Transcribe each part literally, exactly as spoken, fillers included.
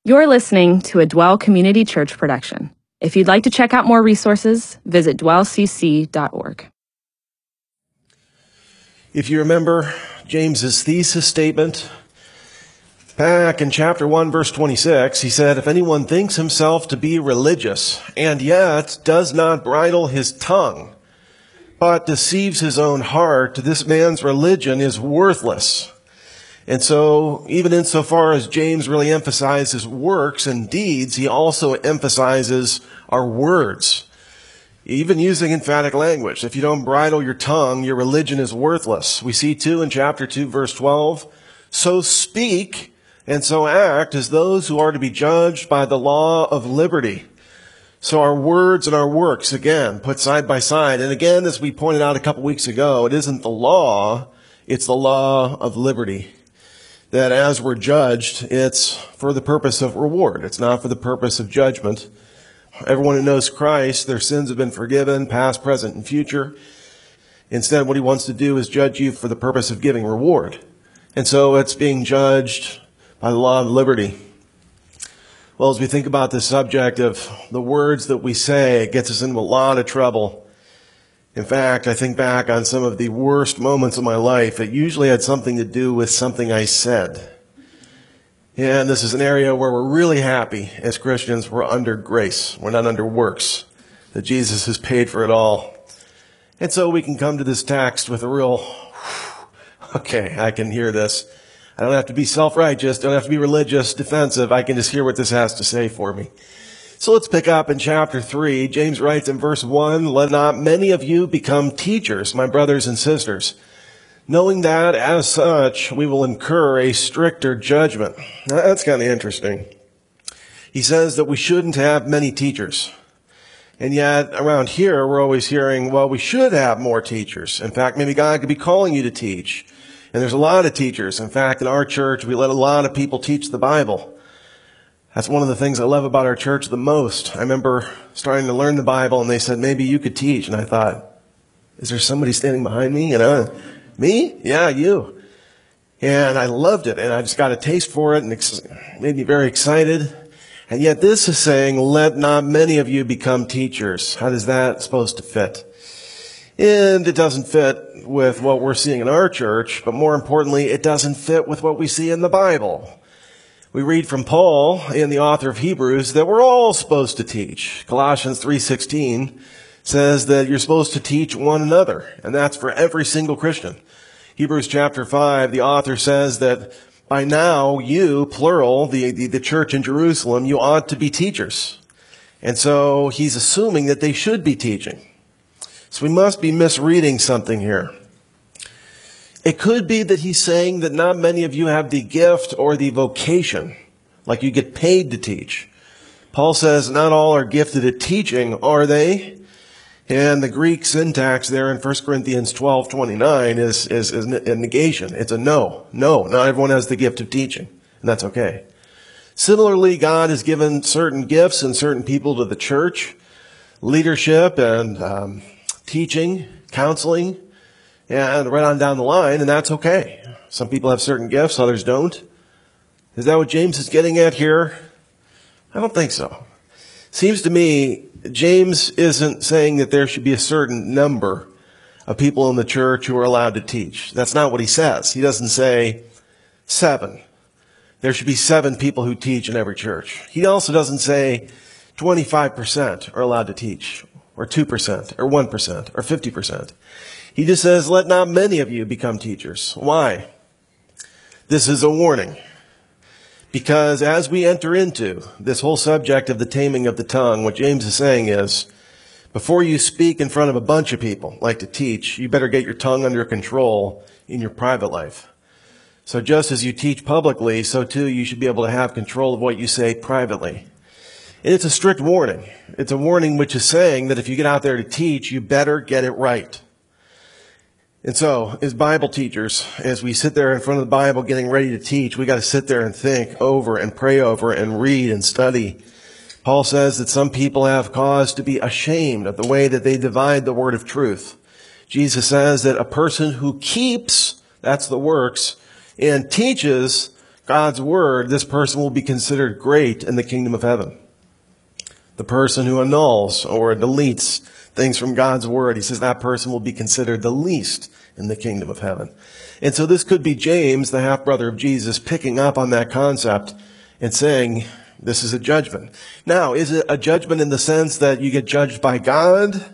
You're listening to a Dwell Community Church production. If you'd like to check out more resources, visit dwell c c dot org. If you remember James's thesis statement, back in chapter one, verse twenty-six, he said, if anyone thinks himself to be religious and yet does not bridle his tongue, but deceives his own heart, this man's religion is worthless. And so, even insofar as James really emphasizes works and deeds, he also emphasizes our words, even using emphatic language. If you don't bridle your tongue, your religion is worthless. We see too in chapter two, verse twelve, so speak and so act as those who are to be judged by the law of liberty. So our words and our works, again, put side by side. And again, as we pointed out a couple weeks ago, it isn't the law, it's the law of liberty. That as we're judged, it's for the purpose of reward. It's not for the purpose of judgment. Everyone who knows Christ, their sins have been forgiven, past, present, and future. Instead, what he wants to do is judge you for the purpose of giving reward. And so it's being judged by the law of liberty. Well, as we think about the subject of the words that we say, it gets us into a lot of trouble. In fact, I think back on some of the worst moments of my life. It usually had something to do with something I said. And this is an area where we're really happy as Christians. We're under grace. We're not under works. That Jesus has paid for it all. And so we can come to this text with a real, okay, I can hear this. I don't have to be self-righteous. Don't have to be religious, defensive. I can just hear what this has to say for me. So let's pick up in chapter three. James writes in verse one, let not many of you become teachers, my brothers and sisters, knowing that as such we will incur a stricter judgment. Now, that's kind of interesting. He says that we shouldn't have many teachers. And yet around here we're always hearing, well, we should have more teachers. In fact, maybe God could be calling you to teach. And there's a lot of teachers. In fact, in our church, we let a lot of people teach the Bible. That's one of the things I love about our church the most. I remember starting to learn the Bible, and they said, maybe you could teach. And I thought, is there somebody standing behind me? You know, me? Yeah, you. And I loved it, and I just got a taste for it, and it made me very excited. And yet this is saying, let not many of you become teachers. How is that supposed to fit? And it doesn't fit with what we're seeing in our church, but more importantly, it doesn't fit with what we see in the Bible. We read from Paul, and the author of Hebrews, that we're all supposed to teach. Colossians three sixteen says that you're supposed to teach one another, and that's for every single Christian. Hebrews chapter five, the author says that by now you, plural, the, the, the church in Jerusalem, you ought to be teachers. And so he's assuming that they should be teaching. So we must be misreading something here. It could be that he's saying that not many of you have the gift or the vocation, like you get paid to teach. Paul says not all are gifted at teaching, are they? And the Greek syntax there in First Corinthians twelve twenty-nine is, is, is a negation. It's a no. No, not everyone has the gift of teaching, and that's okay. Similarly, God has given certain gifts and certain people to the church, leadership and um, teaching, counseling, and right on down the line, and that's okay. Some people have certain gifts, others don't. Is that what James is getting at here? I don't think so. Seems to me James isn't saying that there should be a certain number of people in the church who are allowed to teach. That's not what he says. He doesn't say seven. There should be seven people who teach in every church. He also doesn't say twenty-five percent are allowed to teach, or two percent, or one percent, or fifty percent. He just says, let not many of you become teachers. Why? This is a warning. Because as we enter into this whole subject of the taming of the tongue, what James is saying is, before you speak in front of a bunch of people, like to teach, you better get your tongue under control in your private life. So just as you teach publicly, so too you should be able to have control of what you say privately. And it's a strict warning. It's a warning which is saying that if you get out there to teach, you better get it right. And so, as Bible teachers, as we sit there in front of the Bible getting ready to teach, we got to sit there and think over and pray over and read and study. Paul says that some people have cause to be ashamed of the way that they divide the word of truth. Jesus says that a person who keeps, that's the works, and teaches God's word, this person will be considered great in the kingdom of heaven. The person who annuls or deletes things from God's word, he says that person will be considered the least in the kingdom of heaven. And so this could be James, the half-brother of Jesus, picking up on that concept and saying, this is a judgment. Now, is it a judgment in the sense that you get judged by God?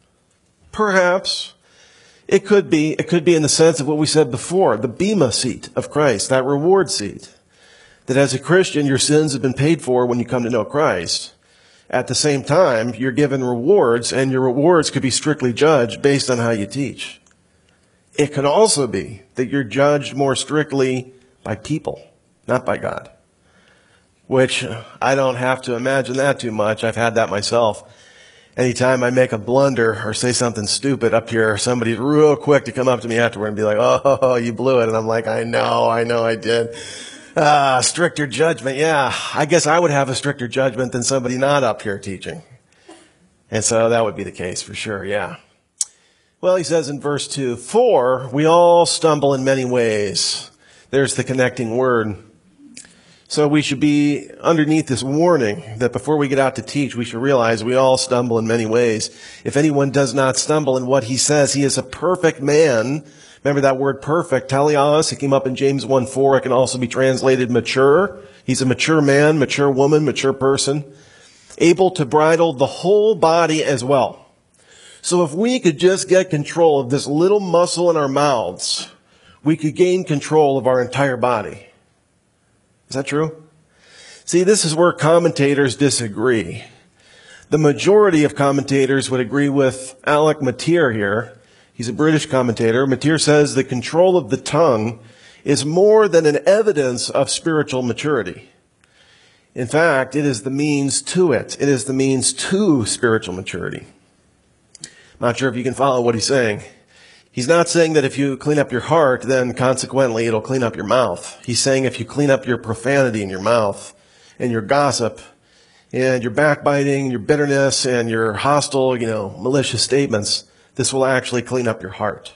Perhaps. It could be. It could be in the sense of what we said before, the bema seat of Christ, that reward seat. That as a Christian, your sins have been paid for when you come to know Christ. At the same time, you're given rewards, and your rewards could be strictly judged based on how you teach. It could also be that you're judged more strictly by people, not by God. Which I don't have to imagine that too much. I've had that myself. Anytime I make a blunder or say something stupid up here, somebody's real quick to come up to me afterward and be like, oh, you blew it. And I'm like, I know, I know I did. Ah, stricter judgment. Yeah, I guess I would have a stricter judgment than somebody not up here teaching. And so that would be the case for sure, yeah. Well, he says in verse two, for we all stumble in many ways. There's the connecting word. So we should be underneath this warning that before we get out to teach, we should realize we all stumble in many ways. If anyone does not stumble in what he says, he is a perfect man. Remember that word perfect, teleos, it came up in James one four. It can also be translated mature. He's a mature man, mature woman, mature person, able to bridle the whole body as well. So if we could just get control of this little muscle in our mouths, we could gain control of our entire body. Is that true? See, this is where commentators disagree. The majority of commentators would agree with Alec Motyer here. He's a British commentator. Motyer says the control of the tongue is more than an evidence of spiritual maturity. In fact, it is the means to it. It is the means to spiritual maturity. I'm not sure if you can follow what he's saying. He's not saying that if you clean up your heart, then consequently it'll clean up your mouth. He's saying if you clean up your profanity in your mouth and your gossip and your backbiting, your bitterness and your hostile, you know, malicious statements, this will actually clean up your heart.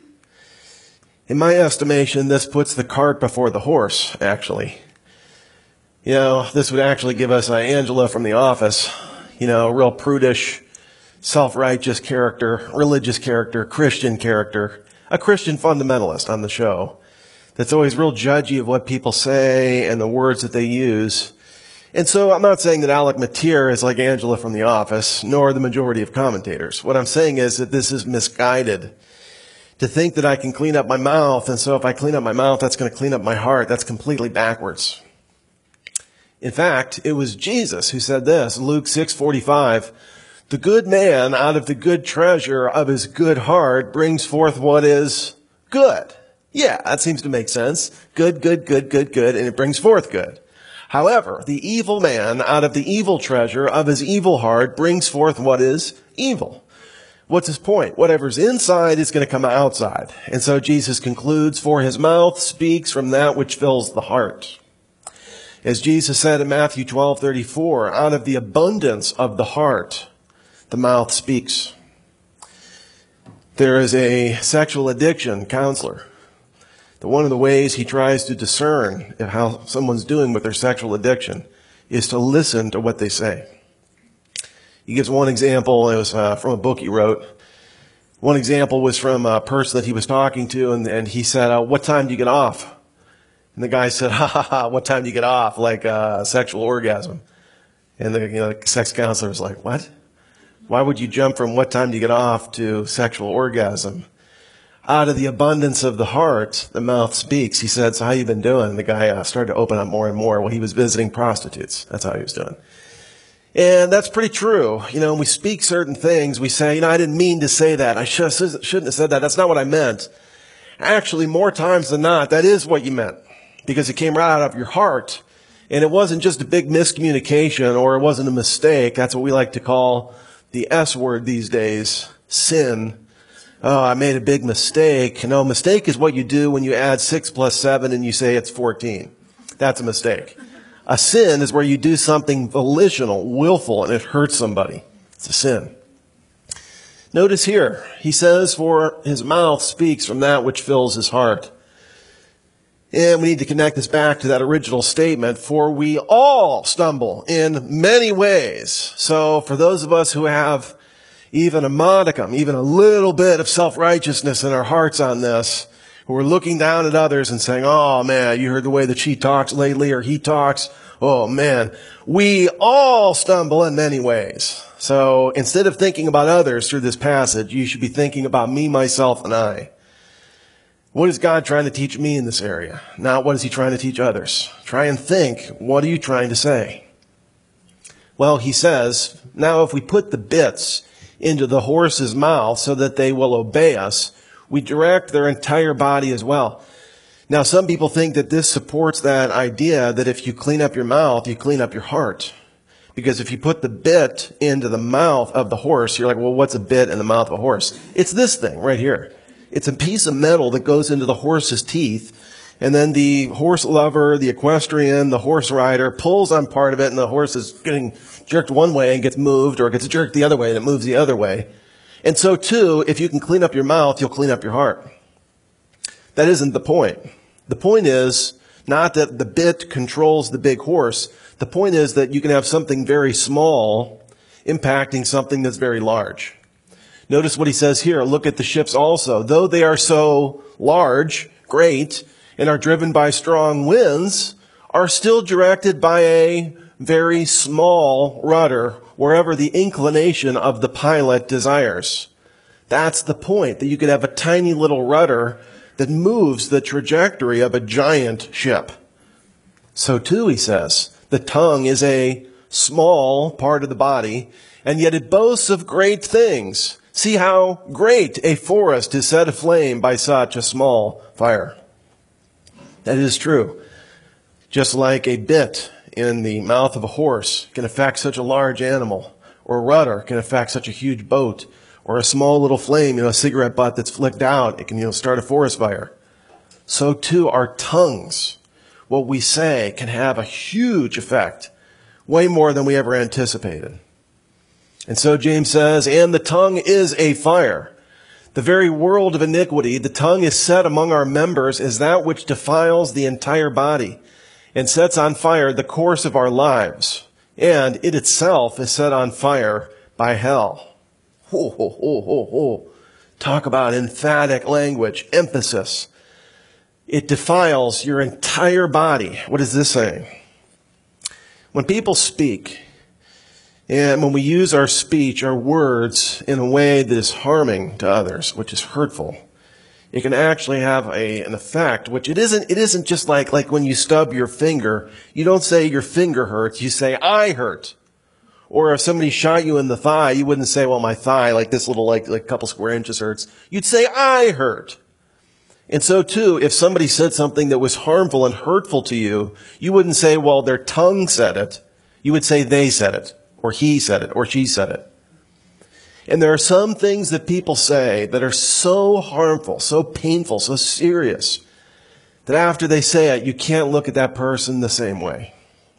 In my estimation, this puts the cart before the horse, actually. You know, this would actually give us uh, Angela from The Office, you know, a real prudish, self-righteous character, religious character, Christian character, a Christian fundamentalist on the show that's always real judgy of what people say and the words that they use. And so I'm not saying that Alec Motyer is like Angela from The Office, nor the majority of commentators. What I'm saying is that this is misguided. To think that I can clean up my mouth, and so if I clean up my mouth, that's going to clean up my heart, that's completely backwards. In fact, it was Jesus who said this, Luke six forty-five, the good man out of the good treasure of his good heart brings forth what is good. Yeah, that seems to make sense. Good, good, good, good, good, and it brings forth good. However, the evil man out of the evil treasure of his evil heart brings forth what is evil. What's his point? Whatever's inside is going to come outside. And so Jesus concludes, for his mouth speaks from that which fills the heart. As Jesus said in Matthew twelve thirty-four, out of the abundance of the heart, the mouth speaks. There is a sexual addiction counselor. That one of the ways he tries to discern how someone's doing with their sexual addiction is to listen to what they say. He gives one example. It was uh, from a book he wrote. One example was from a person that he was talking to, and, and he said, uh, what time do you get off? And the guy said, ha ha ha, what time do you get off? Like uh, sexual orgasm. And the, you know, the sex counselor was like, what? Why would you jump from what time do you get off to sexual orgasm? Out of the abundance of the heart, the mouth speaks. He said, so how you been doing? The guy uh, started to open up more and more. Well, he was visiting prostitutes. That's how he was doing. And that's pretty true. You know, when we speak certain things, we say, you know, I didn't mean to say that. I should, shouldn't have said that. That's not what I meant. Actually, more times than not, that is what you meant. Because it came right out of your heart. And it wasn't just a big miscommunication or it wasn't a mistake. That's what we like to call the S word these days, sin. Oh, I made a big mistake. No, mistake is what you do when you add six plus seven and you say it's fourteen. That's a mistake. A sin is where you do something volitional, willful, and it hurts somebody. It's a sin. Notice here, he says, for his mouth speaks from that which fills his heart. And we need to connect this back to that original statement, for we all stumble in many ways. So for those of us who have even a modicum, even a little bit of self-righteousness in our hearts on this, who are looking down at others and saying, oh man, you heard the way that she talks lately or he talks. Oh man, we all stumble in many ways. So instead of thinking about others through this passage, you should be thinking about me, myself, and I. What is God trying to teach me in this area? Not what is he trying to teach others? Try and think, what are you trying to say? Well, he says, now if we put the bits into the horse's mouth so that they will obey us, we direct their entire body as well. Now, some people think that this supports that idea that if you clean up your mouth, you clean up your heart. Because if you put the bit into the mouth of the horse, you're like, well, what's a bit in the mouth of a horse? It's this thing right here. It's a piece of metal that goes into the horse's teeth, and then the horse lover, the equestrian, the horse rider pulls on part of it, and the horse is getting jerked one way and gets moved, or gets jerked the other way and it moves the other way. And so too, if you can clean up your mouth, you'll clean up your heart. That isn't the point. The point is not that the bit controls the big horse. The point is that you can have something very small impacting something that's very large. Notice what he says here. Look at the ships also. Though they are so large, great, and are driven by strong winds, are still directed by a very small rudder wherever the inclination of the pilot desires. That's the point, that you could have a tiny little rudder that moves the trajectory of a giant ship. So too, he says, the tongue is a small part of the body, and yet it boasts of great things. See how great a forest is set aflame by such a small fire. That is true. Just like a bit in the mouth of a horse can affect such a large animal, or a rudder can affect such a huge boat, or a small little flame, you know, a cigarette butt that's flicked out, it can, you know, start a forest fire. So too, our tongues, what we say, can have a huge effect, way more than we ever anticipated. And so James says, and the tongue is a fire. The very world of iniquity, the tongue is set among our members as that which defiles the entire body and sets on fire the course of our lives. And it itself is set on fire by hell. Ho, ho, ho, ho, ho. Talk about emphatic language, emphasis. It defiles your entire body. What is this saying? When people speak, and when we use our speech, our words, in a way that is harming to others, which is hurtful, it can actually have a, an effect, which it isn't, it isn't just like, like when you stub your finger, you don't say your finger hurts, you say, I hurt. Or if somebody shot you in the thigh, you wouldn't say, well, my thigh, like this little, like, like couple square inches hurts. You'd say, I hurt. And so too, if somebody said something that was harmful and hurtful to you, you wouldn't say, well, their tongue said it. You would say they said it. Or he said it, or she said it. And there are some things that people say that are so harmful, so painful, so serious, that after they say it, you can't look at that person the same way.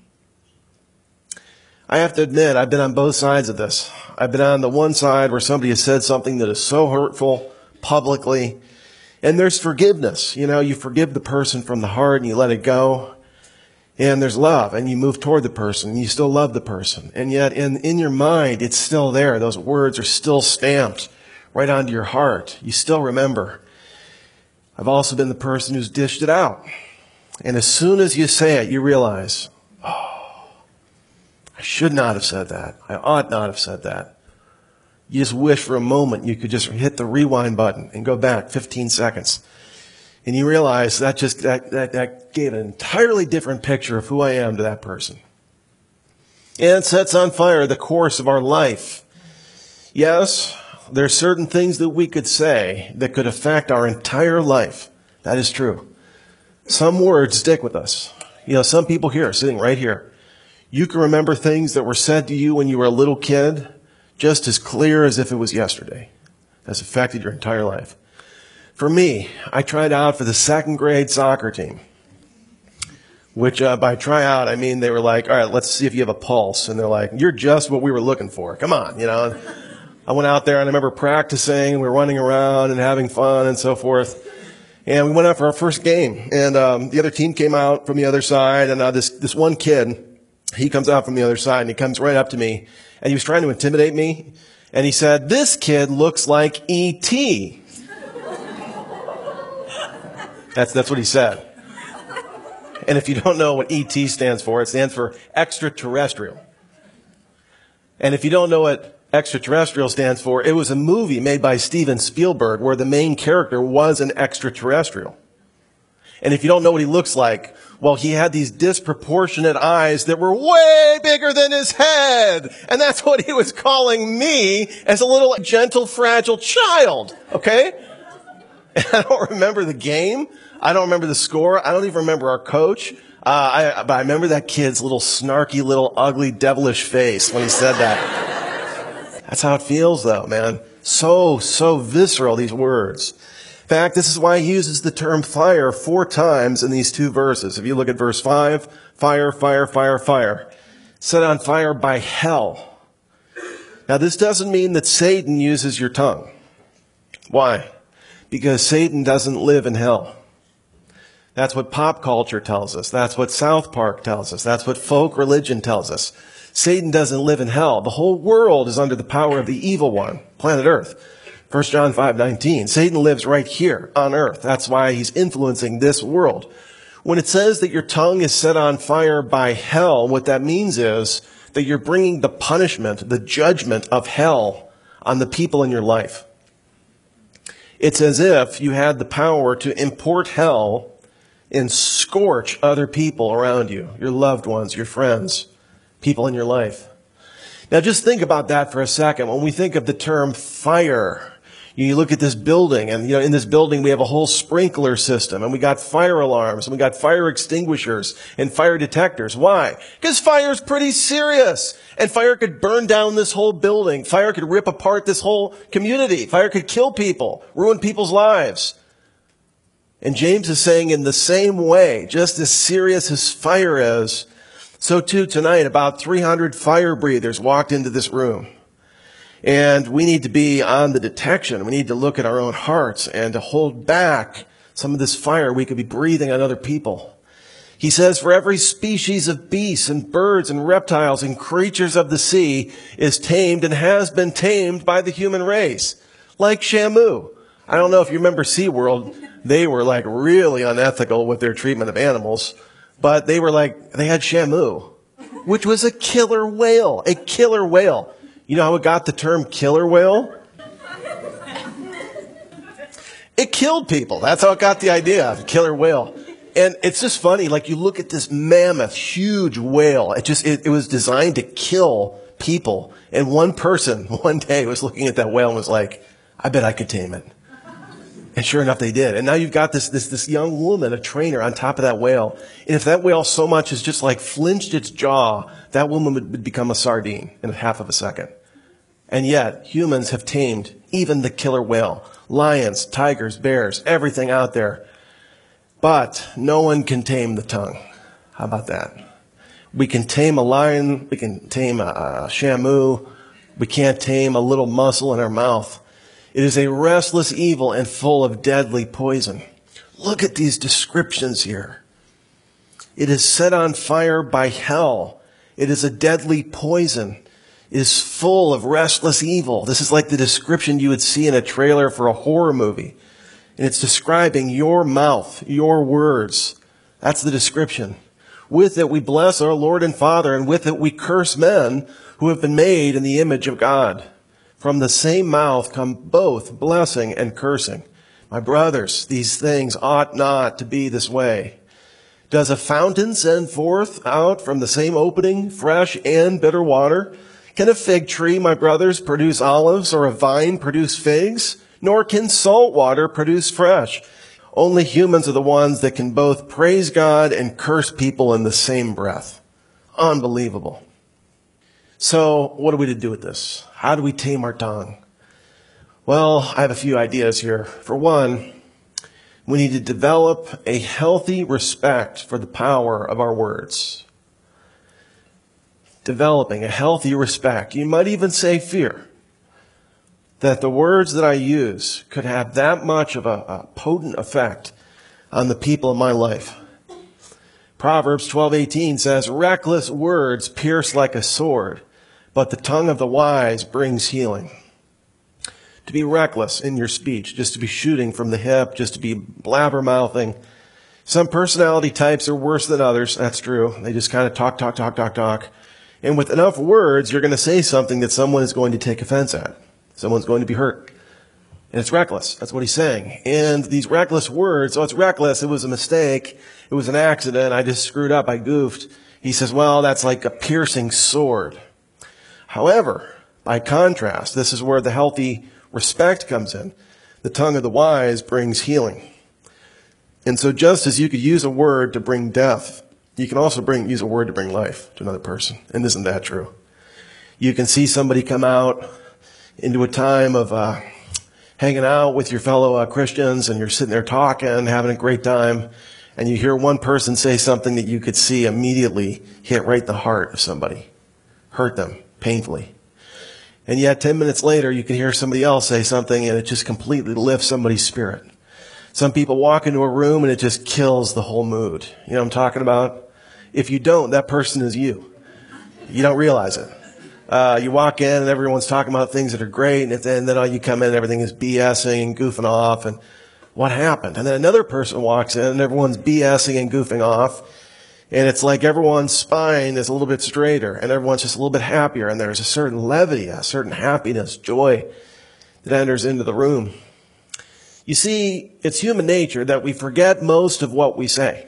I have to admit, I've been on both sides of this. I've been on the one side where somebody has said something that is so hurtful publicly, and there's forgiveness. You know, you forgive the person from the heart and you let it go. And there's love, and you move toward the person, and you still love the person. And yet, in, in your mind, it's still there. Those words are still stamped right onto your heart. You still remember. I've also been the person who's dished it out. And as soon as you say it, you realize, oh, I should not have said that. I ought not have said that. You just wish for a moment you could just hit the rewind button and go back fifteen seconds. And you realize that just that, that, that gave an entirely different picture of who I am to that person. And it sets on fire the course of our life. Yes, there are certain things that we could say that could affect our entire life. That is true. Some words stick with us. You know, some people here, sitting right here, you can remember things that were said to you when you were a little kid just as clear as if it was yesterday. That's affected your entire life. For me, I tried out for the second grade soccer team, which uh, by try out, I mean they were like, all right, let's see if you have a pulse. And they're like, you're just what we were looking for. Come on, you know. I went out there and I remember practicing, we were running around and having fun and so forth. And we went out for our first game. And um, the other team came out from the other side. And uh, this, this one kid, he comes out from the other side and he comes right up to me. And he was trying to intimidate me. And he said, "This kid looks like E T" That's, that's what he said. And if you don't know what E T stands for, it stands for extraterrestrial. And if you don't know what extraterrestrial stands for, it was a movie made by Steven Spielberg where the main character was an extraterrestrial. And if you don't know what he looks like, well, he had these disproportionate eyes that were way bigger than his head. And that's what he was calling me as a little gentle, fragile child. Okay? And I don't remember the game. I don't remember the score. I don't even remember our coach. Uh, I, but I remember that kid's little snarky, little ugly, devilish face when he said that. That's how it feels, though, man. So, so visceral, these words. In fact, this is why he uses the term fire four times in these two verses. If you look at verse five, fire, fire, fire, fire. Set on fire by hell. Now, this doesn't mean that Satan uses your tongue. Why? Because Satan doesn't live in hell. That's what pop culture tells us. That's what South Park tells us. That's what folk religion tells us. Satan doesn't live in hell. The whole world is under the power of the evil one, planet Earth. First John five nineteen. Satan lives right here on earth. That's why he's influencing this world. When it says that your tongue is set on fire by hell, what that means is that you're bringing the punishment, the judgment of hell on the people in your life. It's as if you had the power to import hell and scorch other people around you, your loved ones, your friends, people in your life. Now just think about that for a second. When we think of the term fire, you look at this building, and you know, in this building we have a whole sprinkler system, and we got fire alarms, and we got fire extinguishers and fire detectors. Why? Because fire is pretty serious, and fire could burn down this whole building. Fire could rip apart this whole community. Fire could kill people, ruin people's lives. And James is saying in the same way, just as serious as fire is, so too tonight about three hundred fire breathers walked into this room. And we need to be on the detection. We need to look at our own hearts and to hold back some of this fire we could be breathing on other people. He says, for every species of beasts and birds and reptiles and creatures of the sea is tamed and has been tamed by the human race. Like Shamu. I don't know if you remember SeaWorld. They were like really unethical with their treatment of animals. But they were like, they had Shamu, which was a killer whale. A killer whale. You know how it got the term killer whale? It killed people. That's how it got the idea of killer whale. And it's just funny, like you look at this mammoth, huge whale. It just, it, it was designed to kill people. And one person one day was looking at that whale and was like, I bet I could tame it. And sure enough, they did. And now you've got this, this, this young woman, a trainer on top of that whale. And if that whale so much as just like flinched its jaw, that woman would, would become a sardine in a half of a second. And yet, humans have tamed even the killer whale. Lions, tigers, bears, everything out there. But no one can tame the tongue. How about that? We can tame a lion. We can tame a, a Shamu. We can't tame a little muscle in our mouth. It is a restless evil and full of deadly poison. Look at these descriptions here. It is set on fire by hell. It is a deadly poison. It is full of restless evil. This is like the description you would see in a trailer for a horror movie. And it's describing your mouth, your words. That's the description. With it we bless our Lord and Father, and with it we curse men who have been made in the image of God. From the same mouth come both blessing and cursing. My brothers, these things ought not to be this way. Does a fountain send forth out from the same opening fresh and bitter water? Can a fig tree, my brothers, produce olives, or a vine produce figs? Nor can salt water produce fresh. Only humans are the ones that can both praise God and curse people in the same breath. Unbelievable. So what are we to do with this? How do we tame our tongue? Well, I have a few ideas here. For one, we need to develop a healthy respect for the power of our words. Developing a healthy respect. You might even say fear. that the words that I use could have that much of a, a potent effect on the people in my life. Proverbs twelve eighteen says, reckless words pierce like a sword, but the tongue of the wise brings healing. To be reckless in your speech, just to be shooting from the hip, just to be blabbermouthing. Some personality types are worse than others. That's true. They just kind of talk, talk, talk, talk, talk. And with enough words, you're going to say something that someone is going to take offense at. Someone's going to be hurt. And it's reckless. That's what he's saying. And these reckless words, oh, it's reckless. It was a mistake. It was an accident. I just screwed up. I goofed. He says, well, that's like a piercing sword. However, by contrast, this is where the healthy respect comes in. The tongue of the wise brings healing. And so just as you could use a word to bring death, you can also bring use a word to bring life to another person. And isn't that true? You can see somebody come out into a time of uh, hanging out with your fellow uh, Christians, and you're sitting there talking, having a great time, and you hear one person say something that you could see immediately hit right in the heart of somebody, hurt them painfully. And yet ten minutes later, you can hear somebody else say something, and it just completely lifts somebody's spirit. Some people walk into a room and it just kills the whole mood. You know what I'm talking about? If you don't, that person is you. You don't realize it. Uh, you walk in and everyone's talking about things that are great, and then, then you come in and everything is BSing and goofing off, and what happened? And then another person walks in and everyone's BSing and goofing off, and it's like everyone's spine is a little bit straighter and everyone's just a little bit happier, and there's a certain levity, a certain happiness, joy that enters into the room. You see, it's human nature that we forget most of what we say,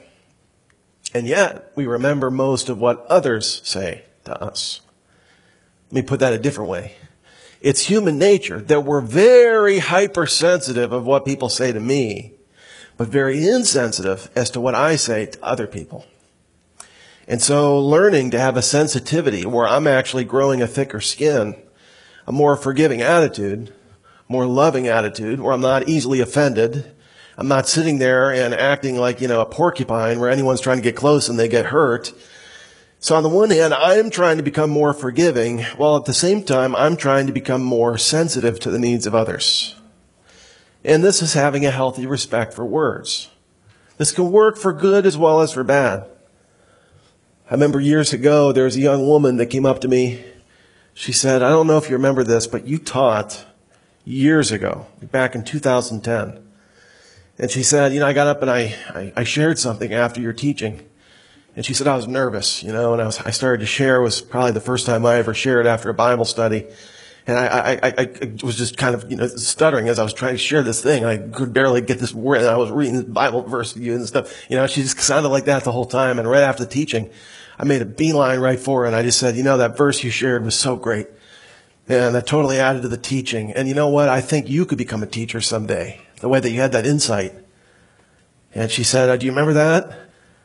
and yet we remember most of what others say to us. Let me put that a different way. It's human nature that we're very hypersensitive of what people say to me, but very insensitive as to what I say to other people. And so learning to have a sensitivity where I'm actually growing a thicker skin, a more forgiving attitude, more loving attitude, where I'm not easily offended. I'm not sitting there and acting like, you know, a porcupine where anyone's trying to get close and they get hurt. So on the one hand, I'm trying to become more forgiving, while at the same time, I'm trying to become more sensitive to the needs of others. And this is having a healthy respect for words. This can work for good as well as for bad. I remember years ago, there was a young woman that came up to me. She said, I don't know if you remember this, but you taught years ago, back in two thousand ten. And she said, you know, I got up and I, I, I shared something after your teaching. And she said, I was nervous, you know, and I was, I started to share. It was probably the first time I ever shared after a Bible study. And I, I, I, I was just kind of, you know, stuttering as I was trying to share this thing. I could barely get this word, and I was reading the Bible verse to you and stuff. You know, she just sounded like that the whole time. And right after the teaching, I made a beeline right for her, and I just said, you know, that verse you shared was so great. And that totally added to the teaching. And you know what? I think you could become a teacher someday, the way that you had that insight. And she said, oh, do you remember that?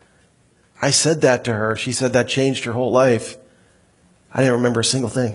I said that to her. She said that changed her whole life. I didn't remember a single thing.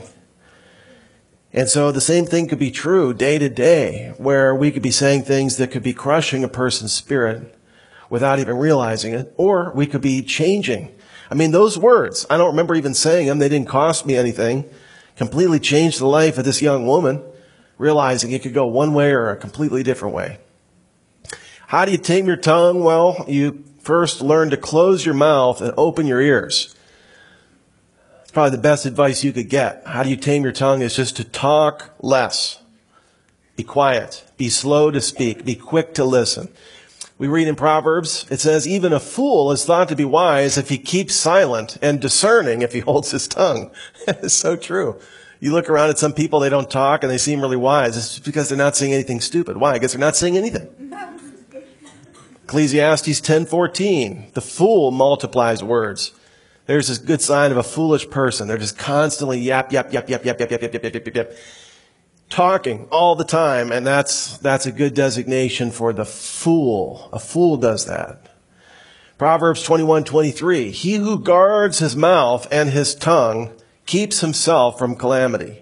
And so the same thing could be true day to day, where we could be saying things that could be crushing a person's spirit without even realizing it, or we could be changing. I mean, those words, I don't remember even saying them. They didn't cost me anything. Completely changed the life of this young woman, realizing it could go one way or a completely different way. How do you tame your tongue? Well, you first learn to close your mouth and open your ears. It's probably the best advice you could get. How do you tame your tongue? Is just to talk less. Be quiet. Be slow to speak. Be quick to listen. We read in Proverbs, it says, even a fool is thought to be wise if he keeps silent, and discerning if he holds his tongue. It's so true. You look around at some people, they don't talk and they seem really wise. It's because they're not saying anything stupid. Why? I guess they're not saying anything. Ecclesiastes ten fourteen, the fool multiplies words. There's this good sign of a foolish person. They're just constantly yap, yap, yap, yap, yap, yap, yap, yap, yap, yap, yap, yap, talking all the time, and that's that's a good designation for the fool. A fool does that. Proverbs twenty-one twenty-three, he who guards his mouth and his tongue keeps himself from calamity.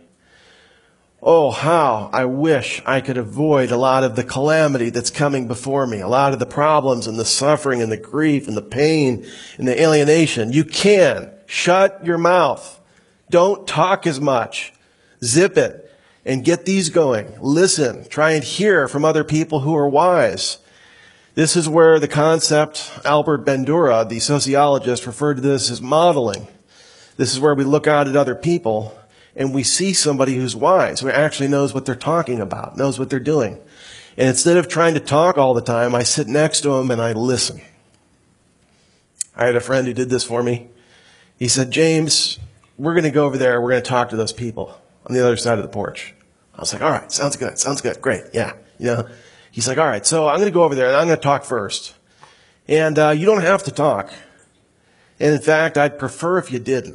Oh, how I wish I could avoid a lot of the calamity that's coming before me, a lot of the problems and the suffering and the grief and the pain and the alienation. You can. Shut your mouth. Don't talk as much. Zip it. and get these going. Listen, try and hear from other people who are wise. This is where the concept, Albert Bandura, the sociologist, referred to this as modeling. This is where we look out at other people and we see somebody who's wise, who actually knows what they're talking about, knows what they're doing. And instead of trying to talk all the time, I sit next to them and I listen. I had a friend who did this for me. He said, James, we're going to go over there. We're going to talk to those people on the other side of the porch. I was like, all right, sounds good. Sounds good. Great. Yeah. You know, he's like, all right, so I'm going to go over there and I'm going to talk first. And uh, you don't have to talk. And in fact, I'd prefer if you didn't.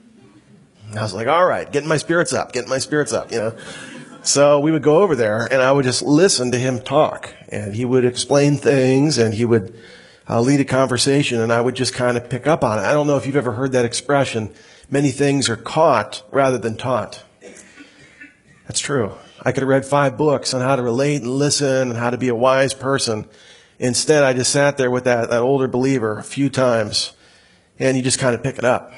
I was like, all right, getting my spirits up, getting my spirits up, you know. So we would go over there and I would just listen to him talk. And he would explain things and he would uh, lead a conversation and I would just kind of pick up on it. I don't know if you've ever heard that expression. Many things are caught rather than taught. That's true. I could have read five books on how to relate and listen and how to be a wise person. Instead, I just sat there with that, that older believer a few times and you just kind of pick it up.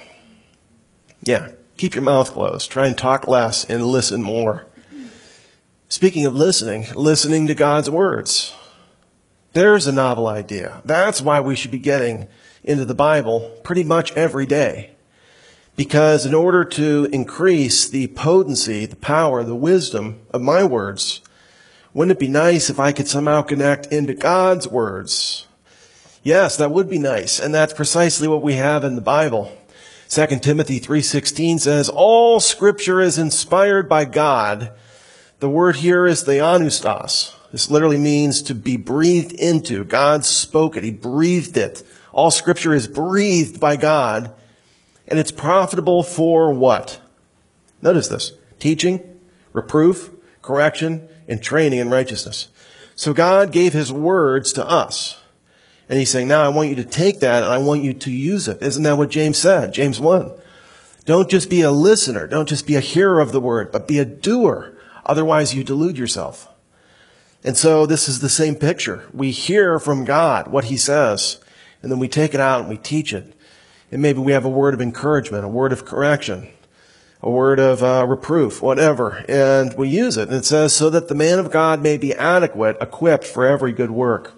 Yeah. Keep your mouth closed. Try and talk less and listen more. Speaking of listening, listening to God's words. There's a novel idea. That's why we should be getting into the Bible pretty much every day. Because in order to increase the potency, the power, the wisdom of my words, wouldn't it be nice if I could somehow connect into God's words? Yes, that would be nice. And that's precisely what we have in the Bible. Second Timothy three sixteen says, all scripture is inspired by God. The word here is theopneustos. This literally means to be breathed into. God spoke it. He breathed it. All scripture is breathed by God. And it's profitable for what? Notice this. Teaching, reproof, correction, and training in righteousness. So God gave his words to us. And he's saying, now I want you to take that and I want you to use it. Isn't that what James said? James one. Don't just be a listener. Don't just be a hearer of the word, but be a doer. Otherwise you delude yourself. And so this is the same picture. We hear from God what he says, and then we take it out and we teach it. And maybe we have a word of encouragement, a word of correction, a word of uh, reproof, whatever. And we use it. And it says, so that the man of God may be adequate, equipped for every good work.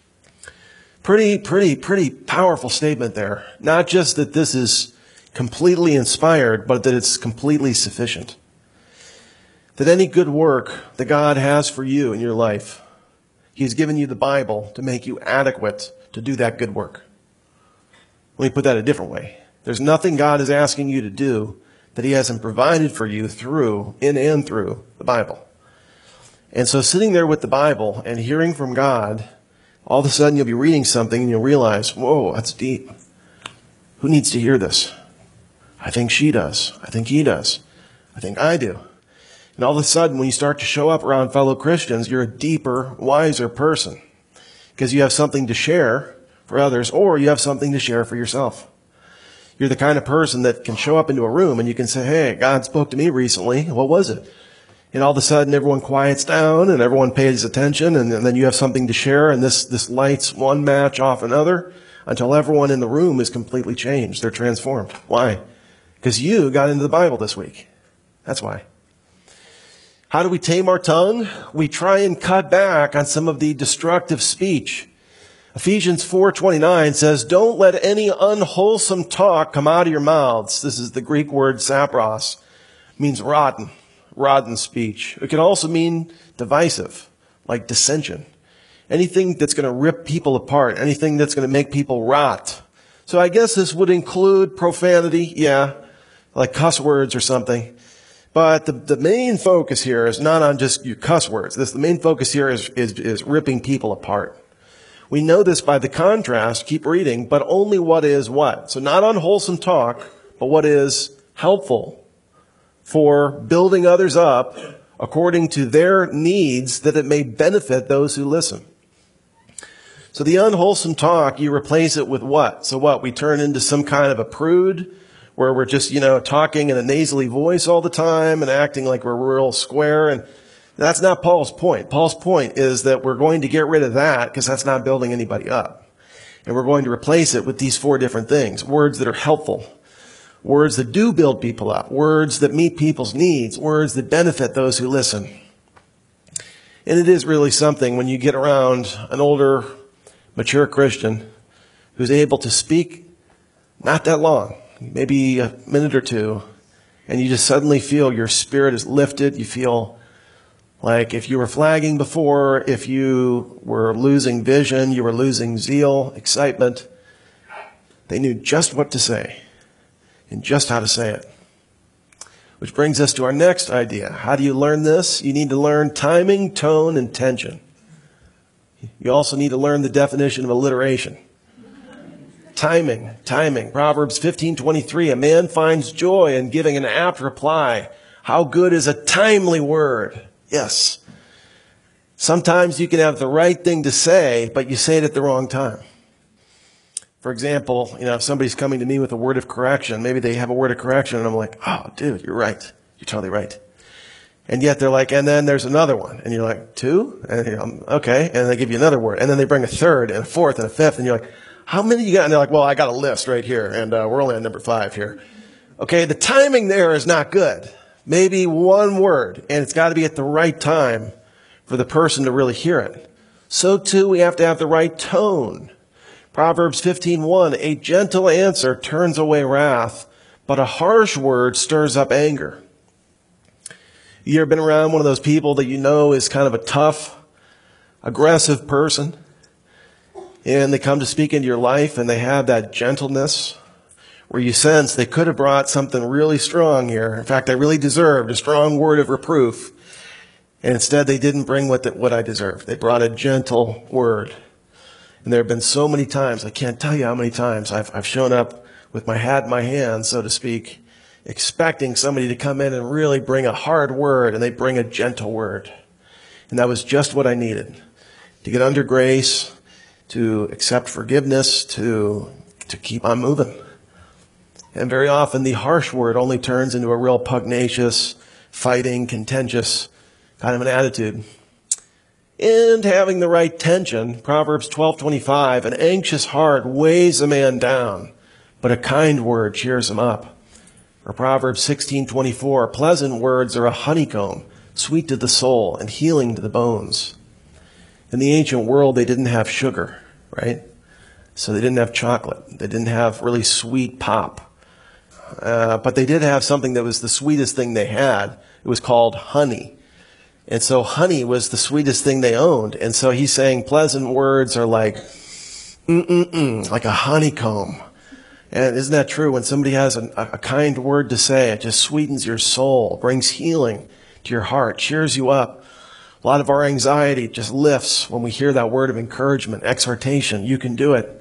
Pretty, pretty, pretty powerful statement there. Not just that this is completely inspired, but that it's completely sufficient. That any good work that God has for you in your life, he's given you the Bible to make you adequate to do that good work. Let me put that a different way. There's nothing God is asking you to do that he hasn't provided for you through, in and through the Bible. And so sitting there with the Bible and hearing from God, all of a sudden you'll be reading something and you'll realize, whoa, that's deep. Who needs to hear this? I think she does. I think he does. I think I do. And all of a sudden, when you start to show up around fellow Christians, you're a deeper, wiser person. Because you have something to share for others, or you have something to share for yourself. You're the kind of person that can show up into a room and you can say, hey, God spoke to me recently. What was it? And all of a sudden, everyone quiets down and everyone pays attention, and then you have something to share, and this, this lights one match off another until everyone in the room is completely changed. They're transformed. Why? Because you got into the Bible this week. That's why. How do we tame our tongue? We try and cut back on some of the destructive speech. Ephesians four twenty-nine says, don't let any unwholesome talk come out of your mouths. This is the Greek word sapros. It means rotten, rotten speech. It can also mean divisive, like dissension. Anything that's going to rip people apart, anything that's going to make people rot. So I guess this would include profanity, yeah, like cuss words or something. But the, the main focus here is not on just your cuss words. This, the main focus here is, is, is ripping people apart. We know this by the contrast, keep reading, but only what is what. So not unwholesome talk, but what is helpful for building others up according to their needs, that it may benefit those who listen. So the unwholesome talk, you replace it with what? So what? We turn into some kind of a prude, where we're just, you know, talking in a nasally voice all the time and acting like we're real square. And that's not Paul's point. Paul's point is that we're going to get rid of that because that's not building anybody up. And we're going to replace it with these four different things. Words that are helpful. words that do build people up, words that meet people's needs, words that benefit those who listen. And it is really something when you get around an older, mature Christian who's able to speak not that long, maybe a minute or two, and you just suddenly feel your spirit is lifted. You feel like if you were flagging before, if you were losing vision, you were losing zeal, excitement, they knew just what to say and just how to say it. Which brings us to our next idea. How do you learn this? You need to learn timing, tone, and tension. You also need to learn the definition of alliteration. Timing, timing. Proverbs fifteen twenty-three, a man finds joy in giving an apt reply. How good is a timely word? Yes. Sometimes you can have the right thing to say, but you say it at the wrong time. For example, you know, if somebody's coming to me with a word of correction, maybe they have a word of correction and I'm like, oh, dude, you're right. You're totally right. And yet they're like, and then there's another one. And you're like, two? And you're like, okay. And they give you another word. And then they bring a third and a fourth and a fifth. And you're like, how many you got? And they're like, well, I got a list right here. And uh, we're only on number five here. Okay, the timing there is not good. Maybe one word. And it's got to be at the right time for the person to really hear it. So too, we have to have the right tone. Proverbs fifteen one, a gentle answer turns away wrath, but a harsh word stirs up anger. You ever been around one of those people that you know is kind of a tough, aggressive person, and they come to speak into your life and they have that gentleness where you sense they could have brought something really strong here. In fact, I really deserved a strong word of reproof, and instead they didn't bring what, the, what I deserved. They brought a gentle word. And there have been so many times, I can't tell you how many times I've, I've shown up with my hat in my hand, so to speak, expecting somebody to come in and really bring a hard word, and they bring a gentle word. And that was just what I needed to get under grace, to accept forgiveness, to, to keep on moving. And very often the harsh word only turns into a real pugnacious, fighting, contentious kind of an attitude. And having the right tension, Proverbs twelve twenty-five, an anxious heart weighs a man down, but a kind word cheers him up. Or Proverbs sixteen twenty-four, pleasant words are a honeycomb, sweet to the soul and healing to the bones. In the ancient world, they didn't have sugar, right? So they didn't have chocolate. They didn't have really sweet pop. Uh, but they did have something that was the sweetest thing they had. It was called honey. And so honey was the sweetest thing they owned. And so he's saying pleasant words are like, mm-mm-mm, like a honeycomb. And isn't that true? When somebody has a, a kind word to say, it just sweetens your soul, brings healing to your heart, cheers you up. A lot of our anxiety just lifts when we hear that word of encouragement, exhortation. You can do it.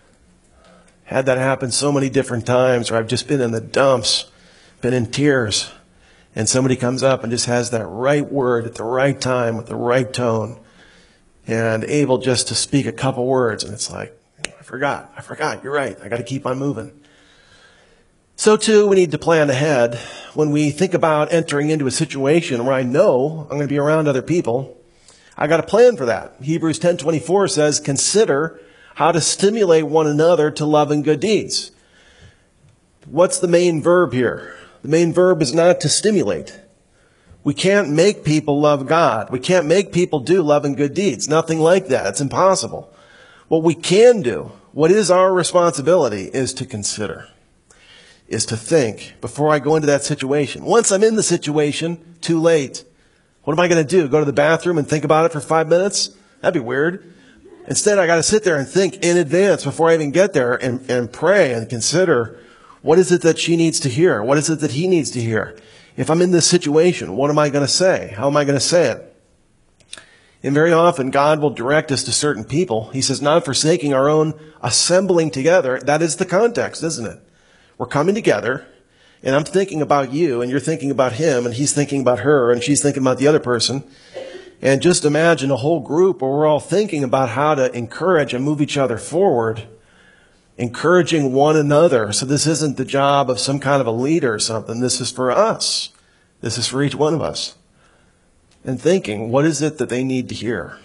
Had that happen so many different times where I've just been in the dumps, been in tears. And somebody comes up and just has that right word at the right time with the right tone and able just to speak a couple words. And it's like, I forgot, I forgot, you're right. I got to keep on moving. So too, we need to plan ahead. When we think about entering into a situation where I know I'm going to be around other people, I got to plan for that. Hebrews ten twenty-four says, consider how to stimulate one another to love and good deeds. What's the main verb here? The main verb is not to stimulate. We can't make people love God. We can't make people do love and good deeds. Nothing like that. It's impossible. What we can do, what is our responsibility, is to consider, is to think before I go into that situation. Once I'm in the situation, too late. What am I going to do? Go to the bathroom and think about it for five minutes? That'd be weird. Instead, I got to sit there and think in advance before I even get there and, and pray and consider, what is it that she needs to hear? What is it that he needs to hear? If I'm in this situation, what am I going to say? How am I going to say it? And very often, God will direct us to certain people. He says, not forsaking our own assembling together. That is the context, isn't it? We're coming together, and I'm thinking about you, and you're thinking about him, and he's thinking about her, and she's thinking about the other person. And just imagine a whole group where we're all thinking about how to encourage and move each other forward, encouraging one another. So this isn't the job of some kind of a leader or something. This is for us. This is for each one of us. And thinking, what is it that they need to hear?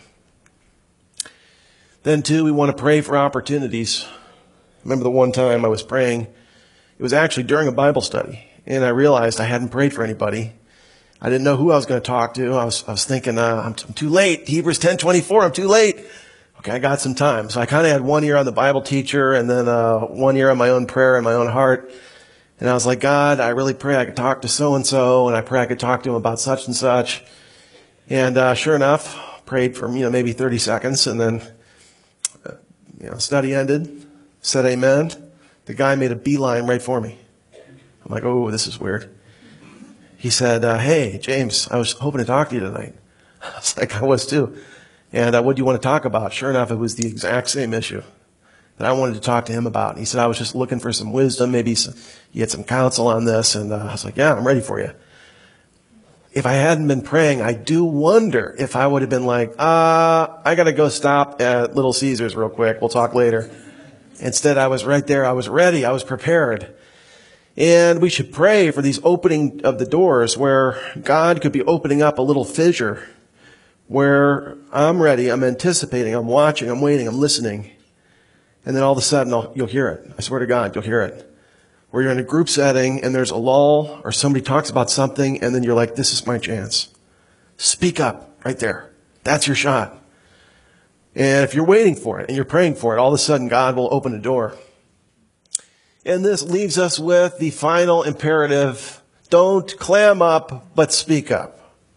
Then, too, we want to pray for opportunities. Remember the one time I was praying, It was actually during a Bible study, and I realized I hadn't prayed for anybody. I didn't know who I was going to talk to. I was, I was thinking, uh, I'm, t- I'm too late. Hebrews ten twenty-four, I'm too late. Okay, I got some time. So I kind of had one ear on the Bible teacher and then uh, one ear on my own prayer and my own heart. And I was like, God, I really pray I could talk to so-and-so, and I pray I could talk to him about such and such. And uh, sure enough, prayed for, you know, maybe thirty seconds, and then, uh, you know, study ended, said amen. The guy made a beeline right for me. I'm like, oh, this is weird. He said, uh, hey, James, I was hoping to talk to you tonight. I was like, I was too. And uh, what do you want to talk about? Sure enough, it was the exact same issue that I wanted to talk to him about. And he said, I was just looking for some wisdom, maybe some, you had some counsel on this. And uh, I was like, yeah, I'm ready for you. If I hadn't been praying, I do wonder if I would have been like, uh, I got to go stop at Little Caesars real quick. We'll talk later. Instead, I was right there. I was ready. I was prepared. And we should pray for these opening of the doors where God could be opening up a little fissure where I'm ready, I'm anticipating, I'm watching, I'm waiting, I'm listening. And then all of a sudden, I'll, you'll hear it. I swear to God, you'll hear it. Where you're in a group setting and there's a lull or somebody talks about something and then you're like, this is my chance. Speak up right there. That's your shot. And if you're waiting for it and you're praying for it, all of a sudden God will open a door. And this leaves us with the final imperative. Don't clam up, but speak up.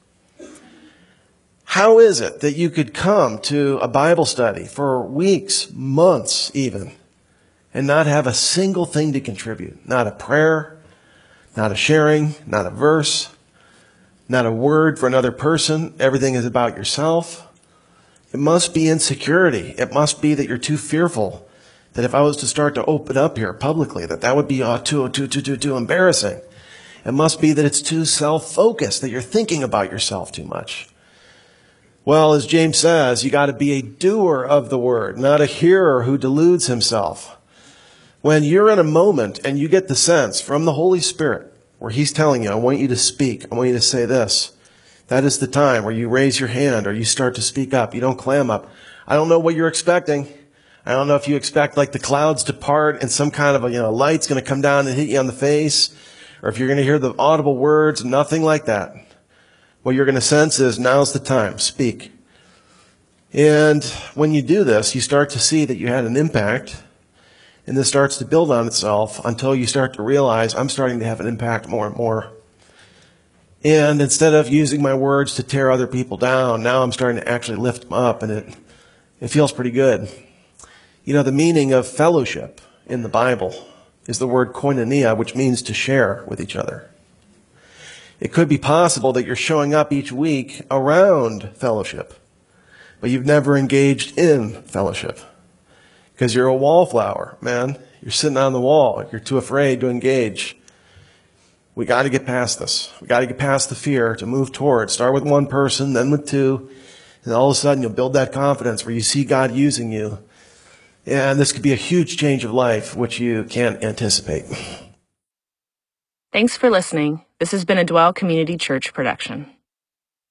How is it that you could come to a Bible study for weeks, months even, and not have a single thing to contribute? Not a prayer, not a sharing, not a verse, not a word for another person. Everything is about yourself. It must be insecurity. It must be that you're too fearful, that if I was to start to open up here publicly, that that would be uh, too, too, too, too, too embarrassing. It must be that it's too self-focused, that you're thinking about yourself too much. Well, as James says, you got to be a doer of the word, not a hearer who deludes himself. When you're in a moment and you get the sense from the Holy Spirit where he's telling you, I want you to speak, I want you to say this, that is the time where you raise your hand or you start to speak up. You don't clam up. I don't know what you're expecting. I don't know if you expect like the clouds to part and some kind of a, you know, light's going to come down and hit you on the face, or if you're going to hear the audible words, nothing like that. What you're going to sense is now's the time. Speak. And when you do this, you start to see that you had an impact, and this starts to build on itself until you start to realize I'm starting to have an impact more and more. And instead of using my words to tear other people down, now I'm starting to actually lift them up, and it, it feels pretty good. You know, the meaning of fellowship in the Bible is the word koinonia, which means to share with each other. It could be possible that you're showing up each week around fellowship, but you've never engaged in fellowship because you're a wallflower, man. You're sitting on the wall. You're too afraid to engage. We got to get past this. We got to get past the fear to move toward. Start with one person, then with two, and all of a sudden you'll build that confidence where you see God using you. And this could be a huge change of life, which you can't anticipate. Thanks for listening. This has been a Dwell Community Church production.